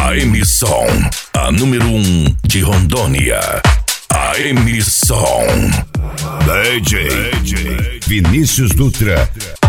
A emissão, a número 1 de Rondônia. A emissão. DJ Vinícius Dutra.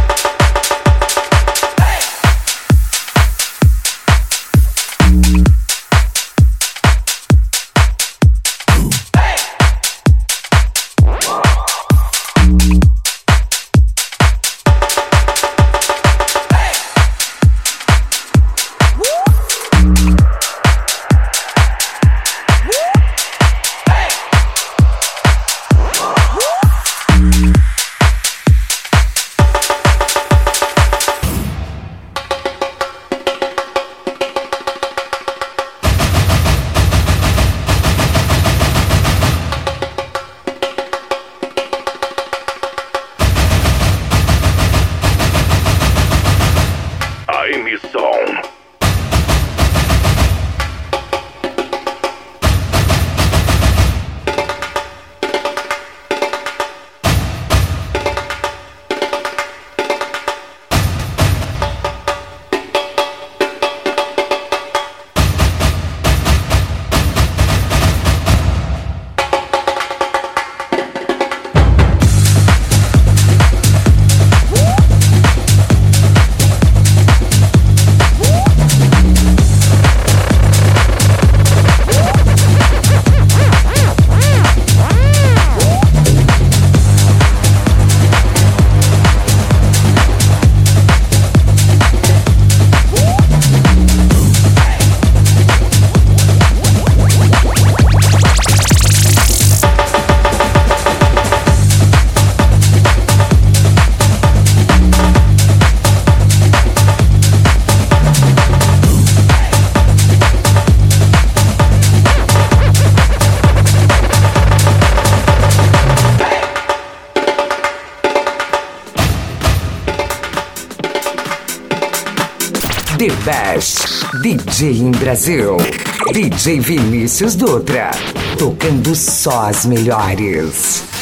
The Best DJ em Brasil. DJ Vinícius Dutra. Tocando só as melhores.